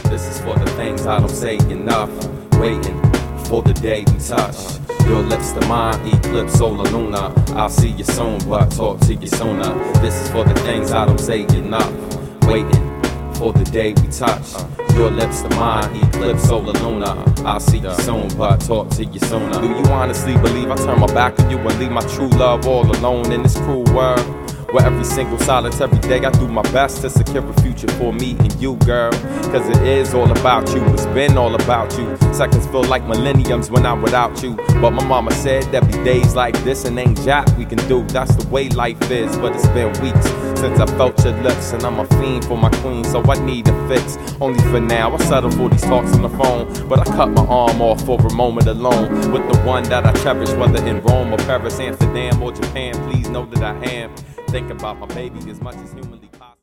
This is for the things I don't say enough. Waiting for the day we touch. Your lips to mine, eclipse, solar, lunar. I'll see you soon, but talk to you sooner. This is for the things I don't say enough. Waiting for the day we touch. Your lips to mine, eclipse, solar, lunar. I'll see you soon, but talk to you sooner. Do you honestly believe I turn my back on you and leave my true love all alone in this cruel world? Where every single solitary day I do my best to secure a future for me and you, girl. Cause it is all about you, it's been all about you. Seconds feel like millenniums when I'm without you. But my mama said there'd be days like this and ain't jack we can do. That's the way life is, but it's been weeks since I felt your lips. And I'm a fiend for my queen, so I need a fix. Only for now, I settle for these talks on the phone. But I cut my arm off for a moment alone with the one that I cherish, whether in Rome or Paris, Amsterdam or Japan. Please know that I am. Think about my baby as much as humanly possible.